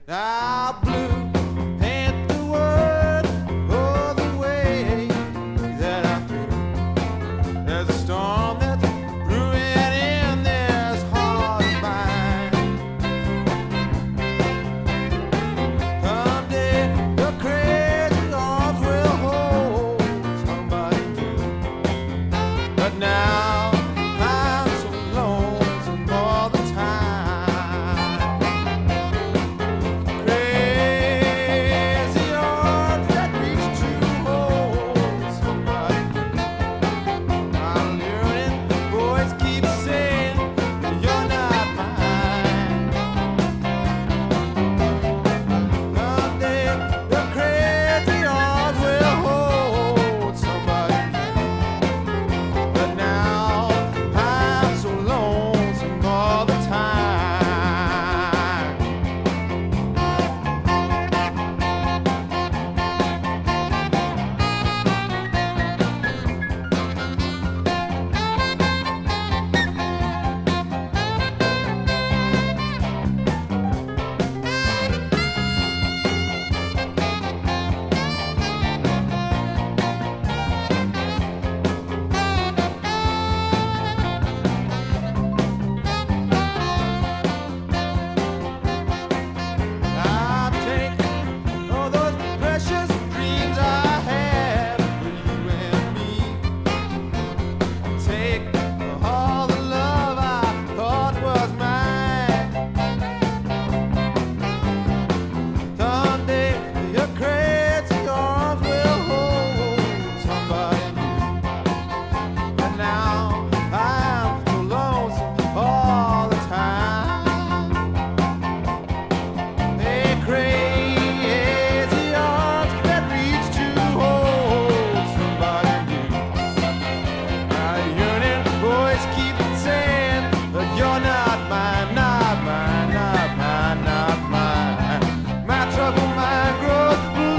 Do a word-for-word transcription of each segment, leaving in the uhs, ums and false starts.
How blue ain't the word or the way that I feel. There's a storm that's brewing in this heart of mine. Someday the crazy arms will hold somebody new. But now I'm so lonesome all the time.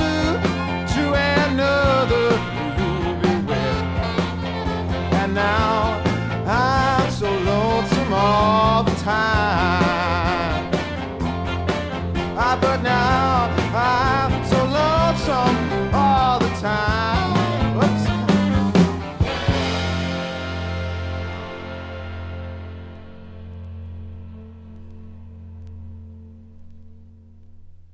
Now